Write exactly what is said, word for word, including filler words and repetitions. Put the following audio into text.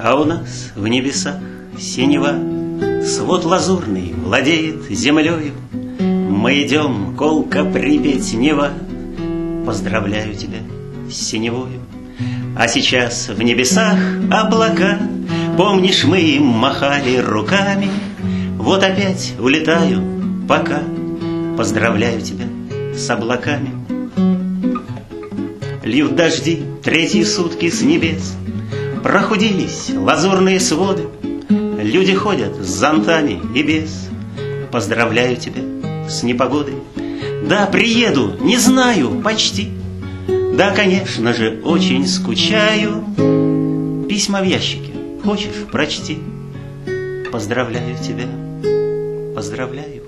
А у нас в небесах синева, свод лазурный владеет землею. Мы идем, колка Припять, Нева. Поздравляю тебя с синевою. А сейчас в небесах облака. Помнишь, мы им махали руками? Вот опять улетаю, пока. Поздравляю тебя с облаками. Льют дожди третьи сутки с небес. Прохудились лазурные своды. Люди ходят с зонтами и без. Поздравляю тебя с непогодой. Да, приеду, не знаю, почти. Да, конечно же, очень скучаю. Письма в ящике, хочешь, прочти. Поздравляю тебя, поздравляю.